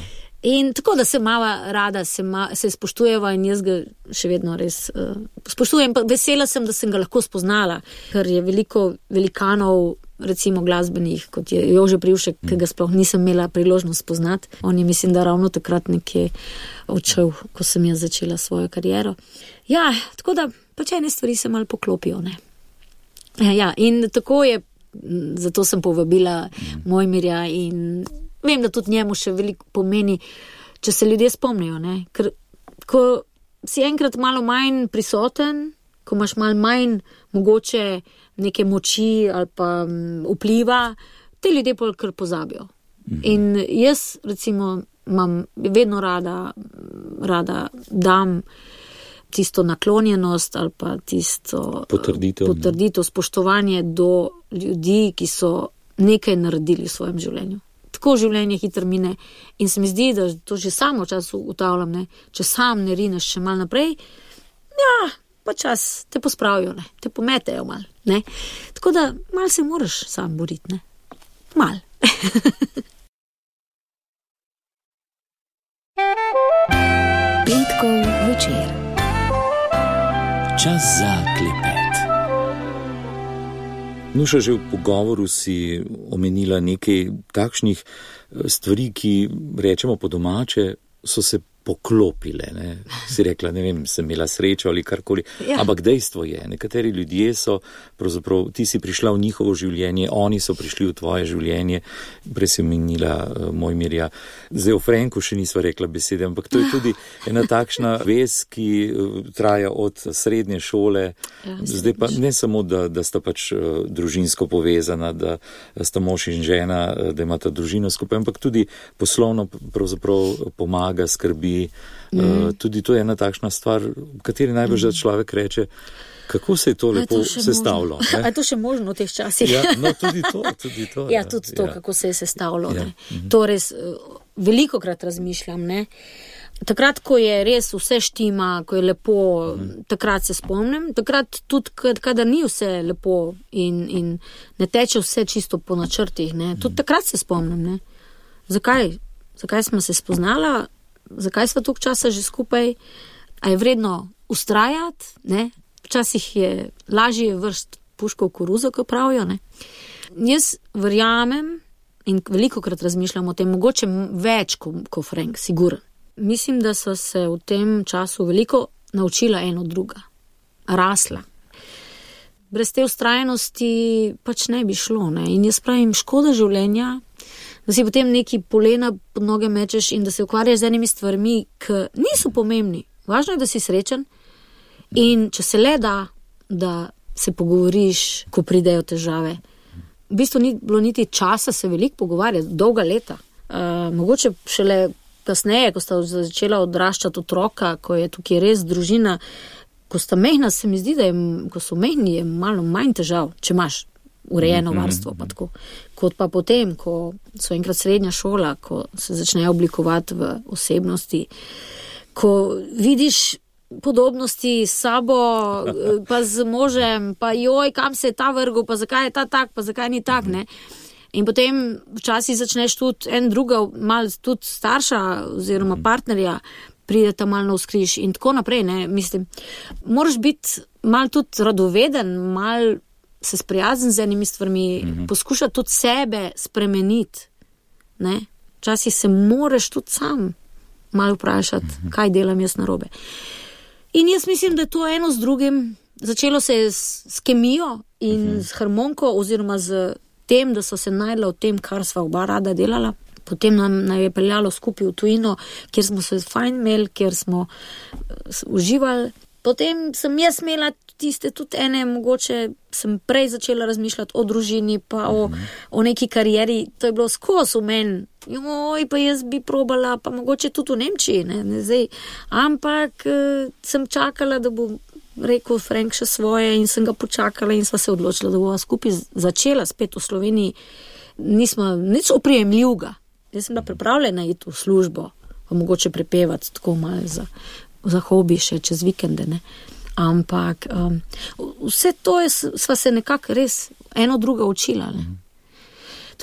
Speaker 3: In tako, da se mava rada, se, ma, se spoštujeva in jaz ga še vedno res uh, spoštujem. Pa vesela sem, da sem ga lahko spoznala, ker je veliko velikanov, recimo glasbenih, kot je Jože Privšek, ki ga sploh nisem imela priložnost spoznati. On je, mislim, da ravno takrat nekje odšel, ko sem jaz začela svojo kariero. Ja, tako da pač ene stvari se malo poklopijo, ne. Ja, in tako je, zato sem povabila Mojmirja in vem, da tudi njemu še veliko pomeni, če se ljudje spomnijo, ne. Ker ko si enkrat malo manj prisoten, ko imaš malo manj mogoče neke moči ali pa vpliva, te ljudje pol kar pozabijo. Mhm. In jaz recimo imam vedno rada, rada dam tisto naklonjenost ali pa tisto
Speaker 2: potrditev,
Speaker 3: potrditev spoštovanje do ljudi, ki so nekaj naredili v svojem življenju. Tako življenje hitro mine in se mi zdi, da to že samo čas ugotavljam, ne, če sam ne rineš še malo naprej, ja, pa čas te pospravijo, ne, te pometejo malo, ne. Tako da malo se moraš sam boriti, ne. Mal.
Speaker 1: Petkov večer.
Speaker 4: Čas za klepet.
Speaker 2: Nuša, že v pogovoru si omenila nekaj takšnih stvari, ki rečemo po domače, so se poklopile, ne. Si rekla, ne vem, sem imela srečo ali karkoli, ja. Ampak dejstvo je, nekateri ljudje so, pravzaprav, ti si prišla v njihovo življenje, oni so prišli v tvoje življenje, prej si omenila uh, Mojmirja. Zdaj o Franku še nisva rekla besede, ampak to je tudi ena takšna vez, ki uh, traja od srednje šole, ja, zdaj pa ne samo, da, da sta pač uh, družinsko povezana, da sta mož in žena, uh, da imata družino skupaj, ampak tudi poslovno pravzaprav pomaga, skrbi. Mm. Uh, tudi to je ena takšna stvar, v kateri najbolj mm. človek reče, kako se je to lepo sestavilo.
Speaker 3: A je to še možno v teh časih?
Speaker 2: Ja, no tudi to. Tudi to
Speaker 3: ja, tudi to, ja. Kako se je sestavilo. Ja.
Speaker 2: Mm-hmm.
Speaker 3: To res veliko krat razmišljam. Ne? Takrat, ko je res vse štima, ko je lepo, mm. takrat se spomnim. Takrat tudi, kadar ni vse lepo in, in ne teče vse čisto po načrtih, ne? Tudi mm. takrat se spomnim. Ne? Zakaj? Zakaj smo se spoznala? Zakaj sva toliko časa že skupaj, a je vredno ustrajati, ne? Včasih je lažje vrst puško v koruzo, ko pravijo, ne? Jaz verjamem in veliko krat razmišljam o tem, mogoče več kot ko Frank, sigurno. Mislim, da sva se v tem času veliko naučila eno druga, rasla. Brez te ustrajnosti pač ne bi šlo, ne? In jaz pravim, škoda življenja, da si potem neki polena pod noge mečeš in da se ukvarjaš z enimi stvarmi, ki niso pomembni. Važno je, da si srečen in če se le da, da se pogovoriš, ko pridejo težave. V bistvu ni bilo niti časa se veliko pogovarjati, dolga leta. Uh, mogoče šele kasneje, ko sta začela odraščati otroka, ko je tukaj res družina, ko sta mehna, se mi zdi, da je, ko so mehni, je malo manj težav, če imaš urejeno varstvo, pa tako. Kot pa potem, ko so enkrat srednja šola, ko se začnejo oblikovati v osebnosti, ko vidiš podobnosti s sabo, pa z možem, pa joj, kam se je ta vrgel, pa zakaj je ta tak, pa zakaj ni tak, ne. In potem včasih začneš tudi en druga, mal tudi starša oziroma partnerja, prideta malo na vzkriž in tako naprej, ne. Mislim, moraš biti mal tudi radoveden, mal se sprijazen z enimi stvarmi, mm-hmm. poskušati tudi sebe spremeniti, ne. Včasih se moraš tudi sam malo vprašati, mm-hmm. kaj delam jaz narobe. In jaz mislim, da je to eno z drugim, začelo se je s, s kemijo in mm-hmm. s harmoniko oziroma z tem, da so se najdla v tem, kar sva oba rada delala. Potem nam, nam je peljalo skupaj v tujino, kjer smo se fajn imeli, kjer smo uh, uživali. Potem sem jaz imela tiste tudi ene, mogoče sem prej začela razmišljati o družini, pa o, mm-hmm. o neki karieri. To je bilo skozi v meni. Joj, pa jaz bi probala, pa mogoče tudi v Nemčiji, ne, ne zdaj. Ampak uh, sem čakala, da bo rekel Frank še svoje in sem ga počakala in sva se odločila, da bova skupaj začela spet v Sloveniji. Nismo nič oprijemljivega. Jaz sem bila pripravljena iti v službo, pa mogoče prepevati tako malo za, za hobi še čez vikende, ne. Ampak um, vse to je, sva se nekako res eno drugo učila, ne.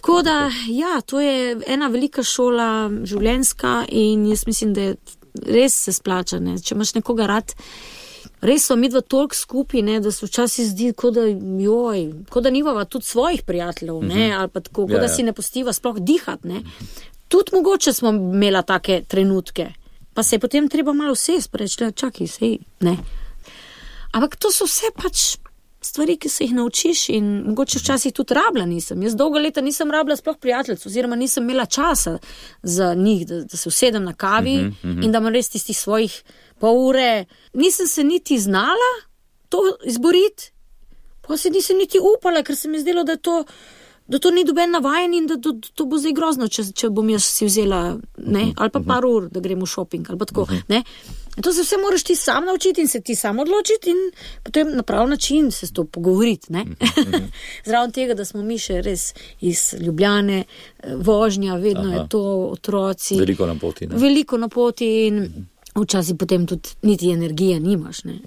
Speaker 3: Tako da, ja, to je ena velika šola življenjska in jaz mislim, da je res se splača, ne. Če imaš nekoga rad, res so midva toliko skupaj, ne, da se včasih zdi, kot da, joj, kot da nivava tudi svojih prijateljev, ne, mm-hmm. ali pa tako, kot ja, da si ne postiva sploh dihati, ne. Tudi mogoče smo imela take trenutke, pa se je potem treba malo sest, pa reči, čakaj, sej, ne. Ampak to so vse pač stvari, ki se jih naučiš in mogoče včasih tudi rabila nisem. Jaz dolga leta nisem rabila sploh prijateljcev, oziroma nisem imela časa za njih, da, da se usedem na kavi mm-hmm, mm-hmm. in da imam res tistih svojih pol ure. Nisem se niti znala to izboriti, pa se nisem niti upala, ker se mi zdelo, da to, da to ni doben navajen in da to, to bo zdaj grozno, če, če bom jaz si vzela, ne, ali pa par ur, da grem v shopping, ali pa tako, ne. In to se vse moraš ti sam naučiti in se ti sam odločiti in potem na prav način se s to pogovoriti, ne. Zraven tega, da smo mi še res iz Ljubljane, vožnja, vedno Aha. je to otroci.
Speaker 2: Veliko na poti, ne.
Speaker 3: Veliko na poti in včasih potem tudi niti energije nimaš, ne.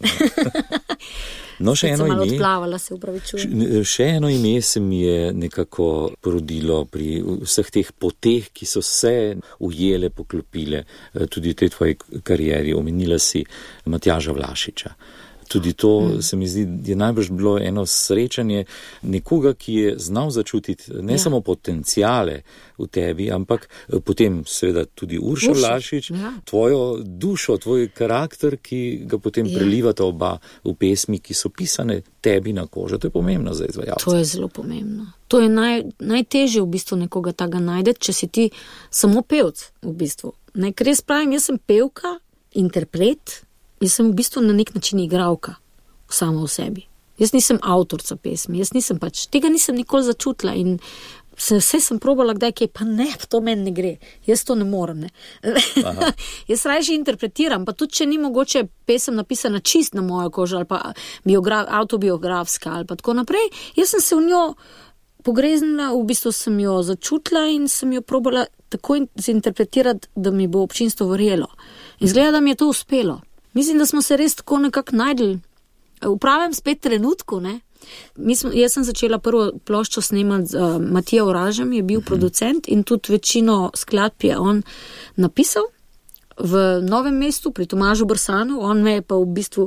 Speaker 2: No, še eno, ime,
Speaker 3: odplavala, se
Speaker 2: še eno ime se mi je nekako porodilo pri vseh teh poteh, ki so se ujele, poklopile, tudi v tej tvoji karieri. Omenila si Matjaža Vlašiča. Tudi to mm. se mi zdi, je najbrž bilo eno srečanje nekoga, ki je znal začutiti ne ja. samo potencijale v tebi, ampak potem seveda tudi Urša Vlašič, ja. tvojo dušo, tvoj karakter, ki ga potem ja. prelivata oba v pesmi, ki so pisane tebi na kožo. To je pomembno za izvajalca.
Speaker 3: To je zelo pomembno. To je naj, najtežje v bistvu nekoga taga najdeti, če si ti samo pevc v bistvu. Ne, ker jaz pravim, jaz sem pevka, interpret, jaz sem v bistvu na nek način igralka sama v sebi. Jaz nisem avtorica pesmi, jaz nisem pač, tega nisem nikoli začutila in se, vse sem probala kdaj, kaj pa ne, to meni ne gre, jaz to ne morem, ne. Jaz rajši interpretiram, pa tudi, če ni mogoče pesem napisana čist na mojo kožo ali pa biogra- autobiografska ali pa tako naprej, jaz sem se v njo pogreznila, v bistvu sem jo začutila in sem jo probala tako zinterpretirati, da mi bo občinstvo verjelo. In zgleda, da mi je to uspelo. Mislim, da smo se res tako nekako najdli v pravem spet trenutku, ne. Mi smo, jaz sem začela prvo ploščo snemati z uh, Matija Oražem, je bil producent in tudi večino skladb je on napisal v Novem mestu pri Tomažu Brsanu, on me je pa v bistvu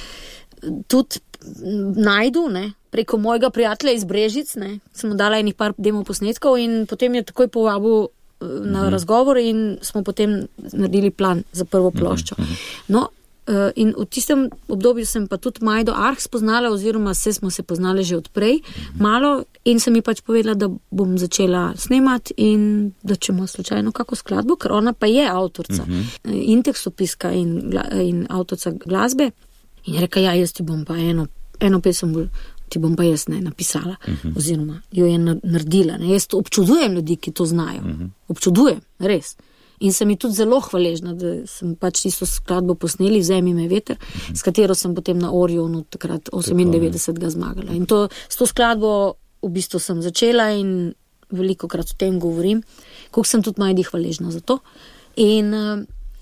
Speaker 3: tudi najdel, ne, preko mojega prijatelja iz Brežic, ne, sem mu dala enih par demo posnetkov in potem je takoj povabil uh, na uh-huh. razgovor in smo potem naredili plan za prvo ploščo. Uh-huh. No, Uh, in v tistem obdobju sem pa tudi Majdo Arh spoznala, oziroma se smo se poznali že odprej, mm-hmm. malo, in sem mi pač povedala, da bom začela snemati in da če ima slučajno kako skladbo, ker ona pa je avtorica, mm-hmm. in tekstopiska in, in avtorica glasbe. In je rekla, ja, jaz ti bom pa eno, eno pesem ti bom pa jaz ne napisala, mm-hmm. oziroma jo je naredila. Ne. Jaz to občudujem ljudi, ki to znajo. Mm-hmm. Občudujem, res. In sem ji tudi zelo hvaležna, da sem pač tisto skladbo posneli, Vzemi me veter, uh-huh. s katero sem potem na Orionu takrat osemindevetdesetega zmagala. In to, s to skladbo v bistvu sem začela in veliko krat o tem govorim, koliko sem tudi Majdi hvaležna za to. In uh,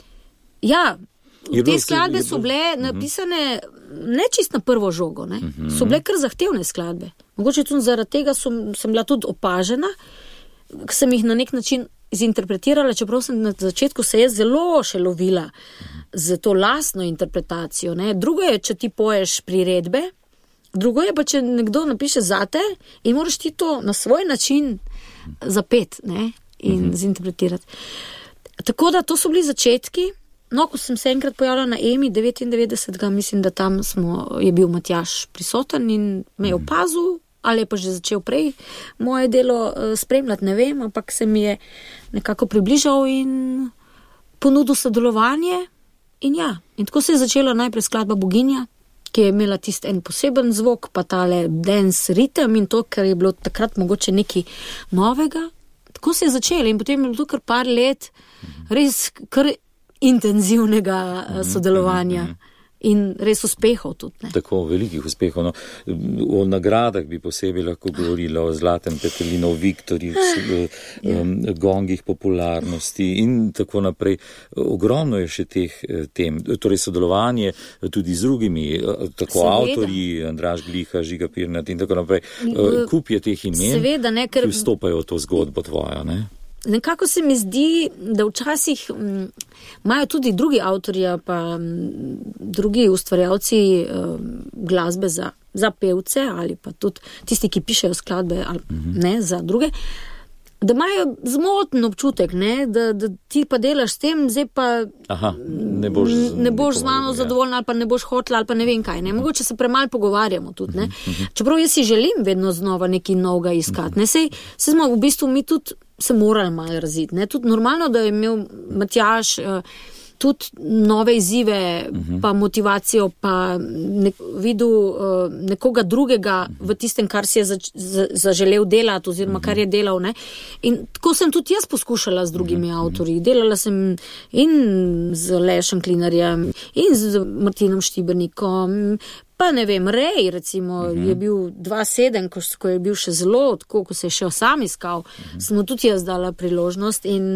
Speaker 3: ja, te skladbe so bile uh-huh. napisane ne čist na prvo žogo, ne? Uh-huh. So bile kar zahtevne skladbe. Mogoče tudi zaradi tega sem, sem bila tudi opažena, sem jih na nek način zinterpretirala, čeprav sem na začetku se jaz zelo še lovila z to lastno interpretacijo. Ne. Drugo je, če ti poješ priredbe, drugo je pa, če nekdo napiše zate in moraš ti to na svoj način zapet, ne, in uh-huh. zinterpretirati. Tako da to so bili začetki. No, ko sem se enkrat pojavila na Emi devetindevetdesetega, mislim, da tam smo, je bil Matjaž prisoten in me je opazil, ali je pa že začel prej moje delo spremljati, ne vem, ampak se mi je nekako približal in ponudil sodelovanje in ja, in tako se je začela najprej skladba Boginja, ki je imela tist en poseben zvok, pa tale dance ritem in to, ker je bilo takrat mogoče nekaj novega. Tako se je začela in potem je bilo kar par let res kar intenzivnega sodelovanja In res uspehov tudi. Ne?
Speaker 2: Tako, velikih uspehov. No. O nagradah bi posebej lahko govorila, o Zlatem petelinu, o Viktorjih, ja. um, gongih popularnosti in tako naprej. Ogromno je še teh tem. Torej sodelovanje tudi z drugimi, tako Seveda. Avtorji, Andraž Gliha, Žiga Pirnat in tako naprej. Kup je teh imen, Seveda, ne, ker... ki vstopajo v to zgodbo tvojo, ne?
Speaker 3: Nekako se mi zdi, da včasih m, imajo tudi drugi avtorji pa m, drugi ustvarjalci m, glasbe za, za pevce ali pa tudi tisti, ki pišejo skladbe ali, mm-hmm. ne, za druge, da imajo zmoten občutek, ne, da, da ti pa delaš s tem, zdaj pa
Speaker 2: Aha, ne boš, z,
Speaker 3: ne boš z mano zadovoljna ali pa ne boš hotla ali pa ne vem kaj. Ne. Mogoče se premalj pogovarjamo tudi. Ne. Mm-hmm. Čeprav jaz si želim vedno znova nekaj novega iskati. Ne. Sej, sej smo v bistvu mi tudi se morali malo raziti. Ne? Tudi normalno, da je imel Matjaž uh, tudi nove izzive, uh-huh. pa motivacijo, pa ne, videl uh, nekoga drugega uh-huh. v tistem, kar si je za, za, zaželel delati oziroma uh-huh. kar je delal. Ne? In tako sem tudi jaz poskušala z drugimi uh-huh. avtorji. Delala sem in z Lešem Klinarjem in z Martinom Štibernikom, pa ne vem, Rej, recimo, uh-huh. je bil dva sedem, ko, ko je bil še zelo, tako, ko se je še sam iskal, uh-huh. smo tudi jaz dala priložnost in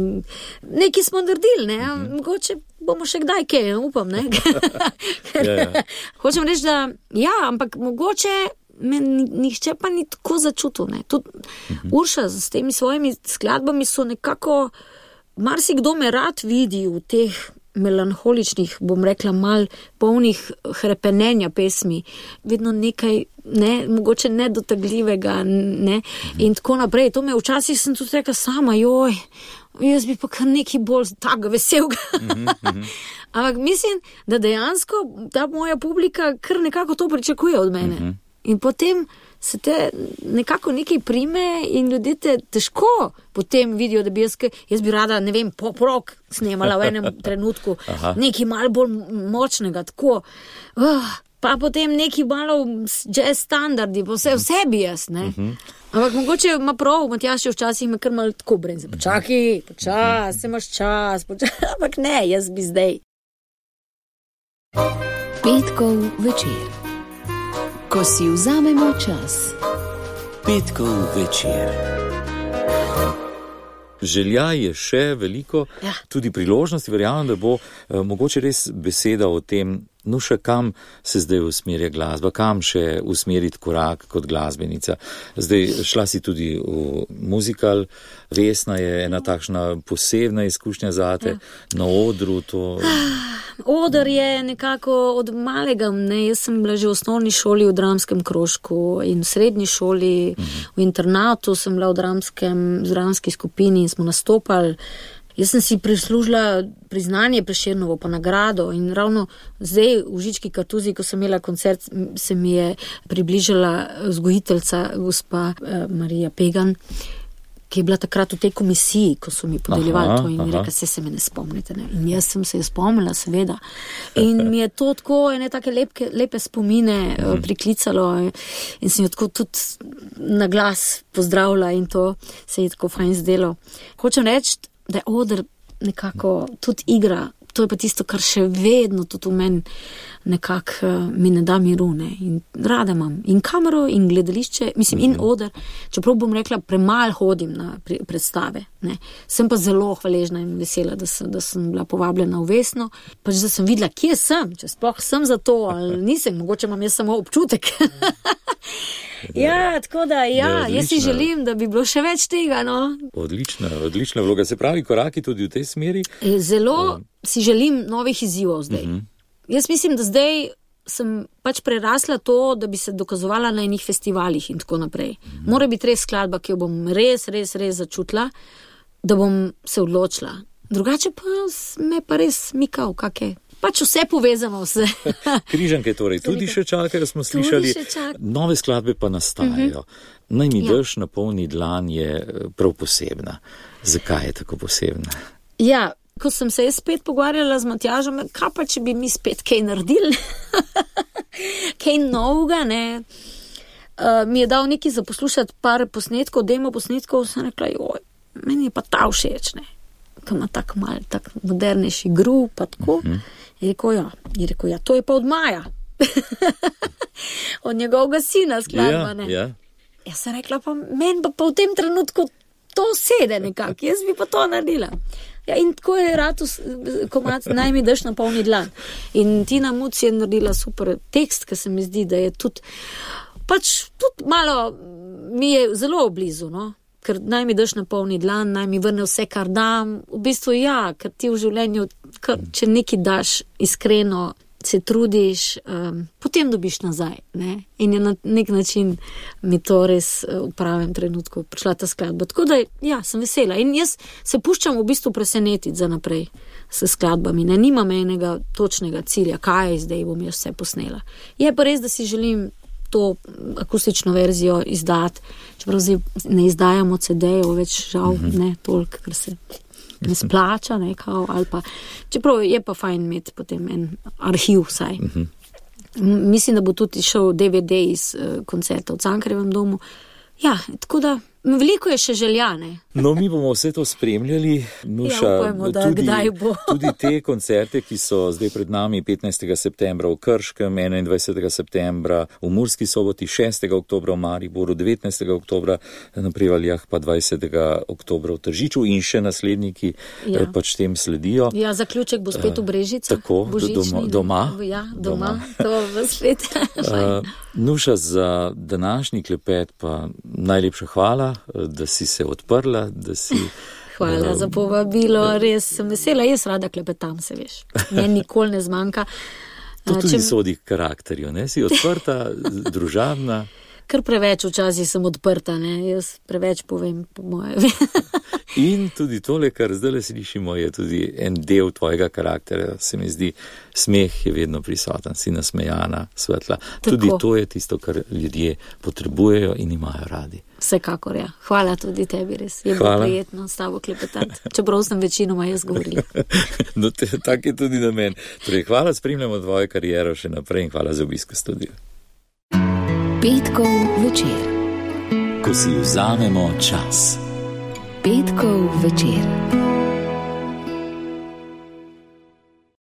Speaker 3: nekaj smo naredili, ne, uh-huh. mogoče bomo še kdaj kaj, upam, ne. ja, ja. Hočem reči, da ja, ampak mogoče me nihče pa ni tako začutil, ne. Tudi uh-huh. Urša s temi svojimi skladbami so nekako, marsikdo me rad vidi v teh melanholičnih, bom rekla, mal polnih hrepenenja pesmi, vedno nekaj, ne, mogoče nedotagljivega, ne, in tako naprej. To me včasih sem tudi rekla sama, joj, jaz bi pa kar nekaj bolj tako veselga. Ampak mislim, da dejansko ta moja publika kar nekako to pričakuje od mene. In potem se te nekako nekaj prime in ljudje te težko potem vidijo, da bi jaz, jaz bi rada, ne vem, pop-rock snemala v enem trenutku, nekaj malo bolj močnega, tako, uh, pa potem nekaj malo jazz standardi, pa vse vse bi jaz, ne. Ampak mogoče ima prav, Matjaž je včasih me kar malo tako brenze, počaki, počas, se imaš čas, počas, ampak ne, jaz bi zdaj.
Speaker 1: Petkov večer. Ko si vzamemo čas.
Speaker 4: Petkov večer.
Speaker 2: Želja je še veliko, ja. Tudi priložnosti, verjamem, da bo eh, mogoče res beseda o tem, no še kam se zdaj usmerja glasba, kam še usmeriti korak kot glasbenica. Zdaj šla si tudi v muzikal, Vesna je ena takšna posebna izkušnja zate, ja. Na odru to...
Speaker 3: Oder je nekako od malega, ne, jaz sem bila že v osnovni šoli v dramskem krožku in v srednji šoli, uh-huh. v internatu sem bila v dramskem, v dramski skupini in smo nastopali. Jaz sem si prislužila priznanje Prešernovo pa nagrado in ravno zdaj v Žički Kartuziji, ko sem imela koncert, se mi je približala vzgojiteljca gospa eh, Marija Pegan, ki je bila takrat v tej komisiji, ko so mi podeljevali aha, to in rekla, se se me ne spomnite. Ne? In jaz sem se jo spomnila, seveda. In mi je to tako ene take lepke, lepe spomine uh, priklicalo in sem jo tako tudi na glas pozdravila in to se je tako fajn zdelo. Hočem reči, da je oder nekako tudi igra, to je pa tisto, kar še vedno tudi v meni nekako uh, mi ne da miru, ne. In rada imam in kamero, in gledališče, mislim, in oder, čeprav bom rekla, premal hodim na predstave, ne. Sem pa zelo hvaležna in vesela, da sem, da sem bila povabljena v Vesno, pač da sem videla, kje sem, če sploh sem za to, ali nisem, mogoče imam jaz samo občutek. Ja, tako da, ja, jaz si želim, da bi bilo še več tega, no.
Speaker 2: Odlična, odlična vloga, se pravi, koraki tudi v tej smeri.
Speaker 3: Zelo um. si želim novih izzivov zdaj. Uh-huh. Jaz mislim, da zdaj sem pač prerasla to, da bi se dokazovala na enih festivalih in tako naprej. Uh-huh. Mora biti res skladba, ki jo bom res, res, res začutila, da bom se odločila. Drugače pa me pa res mikal, kake. Pač vse povezano, vse.
Speaker 2: Križanke torej tudi še čakajo, smo slišali. Nove skladbe pa nastajajo. Uh-huh. Naj mi drž na polni dlan je prav posebna. Zakaj je tako posebna?
Speaker 3: Ja, ko sem se jaz spet pogovarjala z Matjažem, kaj pa, če bi mi spet kaj naredili? Kaj novega, ne? Uh, mi je dal nekaj za poslušati par posnetkov, demo posnetkov, sem rekla, joj, meni je pa ta všeč, ne? Ko ima tak mal, tak modernejši groove, pa tako. Uh-huh. Je rekel, ja. Je rekel, ja, to je pa od Maja. Od njegovega sina skladba, ne.
Speaker 2: Ja, ja.
Speaker 3: Jaz sem rekla, pa meni pa, pa v tem trenutku to sede nekako, jaz bi pa to naredila. Ja, in tako je Ratus komad Naj mi daš na polni dlan. In Tina Muc je naredila super tekst, ki se mi zdi, da je tudi, pač tudi malo, mi je zelo blizu, no. Ker naj mi daš na polni dlan, naj mi vrne vse, kar dam. V bistvu ja, ker ti v življenju, kar, če nekaj daš iskreno, se trudiš, um, potem dobiš nazaj. Ne? In je na nek način mi to res v pravem trenutku prišla ta skladba. Tako da, ja, sem vesela. In jaz se puščam v bistvu presenetiti za naprej s skladbami. Ne? Nimam enega točnega cilja, kaj je zdaj, bom jaz vse posnela. Je pa res, da si želim to akustično verzijo izdati, čeprav zdaj ne izdajamo ce de-jev, več žal mm-hmm. ne toliko, ker se ne splača, ne, kao, ali pa, čeprav je pa fajn imeti potem en arhiv vsaj. Mm-hmm. Mislim, da bo tudi šel de ve de iz uh, koncerta v Cankarjevem domu. Ja, tako da veliko je še željane.
Speaker 2: No, mi bomo vse to spremljali. Nuša,
Speaker 3: ja, upajmo, da
Speaker 2: tudi,
Speaker 3: kdaj bo.
Speaker 2: Tudi te koncerte, ki so zdaj pred nami petnajstega septembra v Krškem, enaindvajsetega septembra v Murski Soboti, šestega oktobra v Mariboru, devetnajstega oktobra na Prevaljah, pa dvajsetega oktobra v Tržiču in še nasledniki ja. pač tem sledijo.
Speaker 3: Ja, zaključek bo spet v Brežicah.
Speaker 2: Uh, tako,
Speaker 3: Božični,
Speaker 2: doma.
Speaker 3: Ja, doma. doma. To bo spet.
Speaker 2: uh, Nuša, za današnji klepet pa najlepša hvala, da si se odprla, da si...
Speaker 3: Hvala uh, za povabilo, res sem vesela, jaz rada klepetam, se veš. Meni nikoli ne zmanjka.
Speaker 2: To tudi
Speaker 3: Če...
Speaker 2: sodi k karakterju, ne? Si odprta, družabna.
Speaker 3: Kar preveč včasih sem odprta, ne? Jaz preveč povem po moje.
Speaker 2: In tudi tole, kar zdaj slišimo, je tudi en del tvojega karaktera, se mi zdi, smeh je vedno prisoten, si nasmejana, svetla. Tako. Tudi to je tisto, kar ljudje potrebujejo in imajo radi.
Speaker 3: Vsekakor, ja. Hvala tudi tebi, res. Je bilo prijetno s tabo klepetati, čeprav sem večinoma jaz govorila.
Speaker 2: No, te, tak je tudi namen. Torej, hvala, spremljamo tvojo kariero še naprej in hvala za obisk v studiu.
Speaker 1: Petkov večer.
Speaker 4: Ko si vzamemo čas.
Speaker 1: Petkov večer.